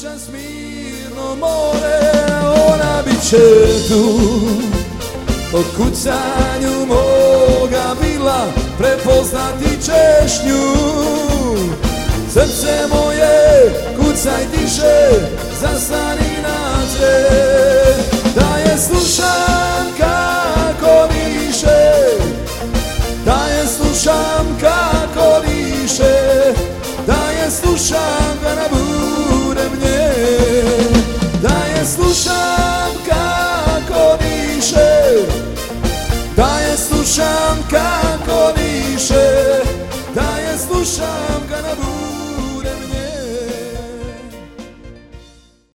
slušam smirno more, ona bit će tu. Po kucanju moga bila prepoznati ćeš nju. Srce moje, kucaj tiše, zastani nađe. Da je slušam kako diše, da je slušam kako diše, da je slušam kada budem nje. Da je slušam kako diše, da je slušam kako diše, da je slušam